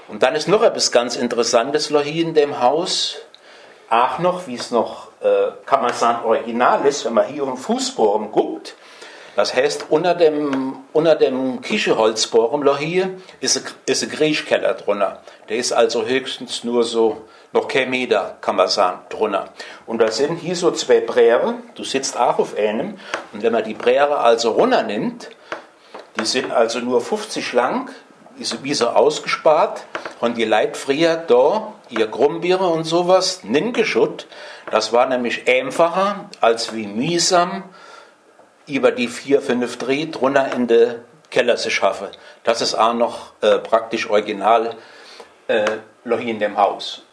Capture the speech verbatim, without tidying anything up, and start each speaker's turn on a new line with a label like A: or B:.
A: Und dann ist noch etwas ganz Interessantes hier in dem Haus. Auch noch, wie es noch, äh, kann man sagen, original ist, wenn man hier um den Fußboden guckt. Das heißt, unter dem, unter dem Kicheholzbohren hier ist ein, ist ein Kriechkeller drunter. Der ist also höchstens nur so, noch kein Meter, kann man sagen, drunter. Und da sind hier so zwei Bräre, du sitzt auch auf einem. Und wenn man die Bräre also runternimmt, die sind also nur fünfzig lang, ist wie so ausgespart. Und die Leute früher da, ihr Grumbiere und sowas, ningeschutt. Das war nämlich einfacher, als wie mühsam über die vier, fünf Dreh drunter in den Keller zu schaffen. Das ist auch noch äh, praktisch original äh, hier in dem Haus.